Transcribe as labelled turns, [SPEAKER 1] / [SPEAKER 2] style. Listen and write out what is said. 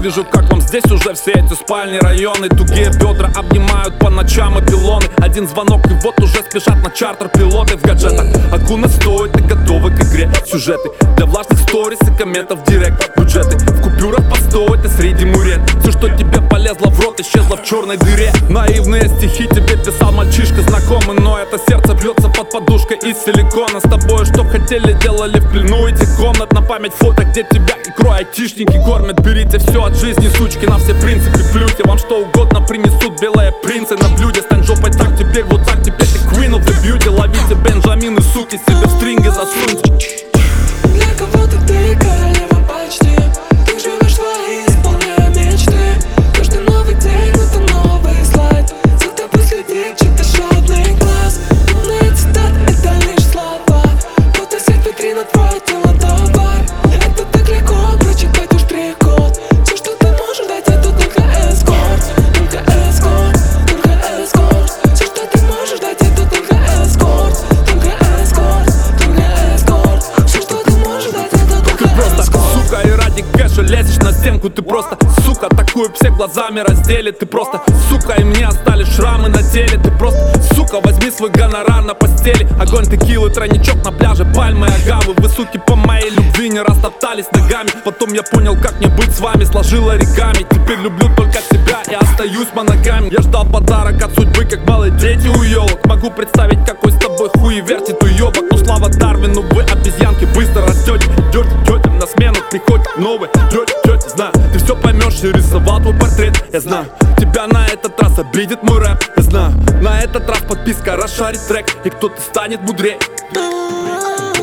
[SPEAKER 1] вижу, как вам здесь уже все эти спальни, районы. Тугие бедра обнимают по ночам и пилоны. Один звонок и вот уже спешат на чартер пилоты в гаджетах. Акуна стоит и готовы к игре. Сюжеты для влажных сторис и комментов в директ. Бюджеты в купюрах постоят и среди мурет. Все, что тебе полезло в рот, исчезло в черной дыре. Наивные стихи тебе писал мальчишка знакомый, но это сердце бьется под подушкой из силикона. С тобой что хотели, делали в плену этих комнат. На память фото, где тебя икрой айтишники кормят. Берите все от жизни, сучки, на все принципы плюйте. Вам что угодно принесут белые принцы на блюде. Стань жопой так, теперь вот так, теперь ты queen of the beauty. Ловите бенджамины, суки, себе в стринги засуньте.
[SPEAKER 2] Для кого-то ты королева почти. Ты живешь свои, исполняя мечты. Каждый новый день это новый слайд. За тобой следит чей-то жадный глаз. Умные цитаты это лишь слова. Фотосет витрина, твое тело товар. Это так легко прочитать уж прикол. Все, что ты можешь дать, это только эскорт. Только эскорт, только эскорт. Все, что ты можешь дать, это только эскорт. Только эскорт, только эскорт. Все, что ты можешь дать, это только эскорт.
[SPEAKER 1] Сука, и ради кэша лезешь на стенку. Ты просто, сука, такую всех глазами разделит. Ты просто, сука, и мне остались шрамы на теле. Ты просто, сука, возьми свой гонорар на постели. Огонь, текилы, тройничок на пляже, пальмы, агавы. Вы, суки, по моей любви не растоптались ногами. Потом я понял, как мне быть с вами, сложила реками. Теперь люблю только себя и остаюсь моногами. Я ждал подарок от судьбы, как малые дети у елок. Могу представить, какой с тобой хуй вертит уебок. Но слава Дарвину, вы обезьянки быстро растете. Идете на смену, приходит новый. Идете, знаю, ты все поймешь и рисовал твой портрет. Я знаю, тебя на этот раз обидит мой рэп. Я знаю, на этот раз подписка расшарит трек, и кто-то станет мудрее.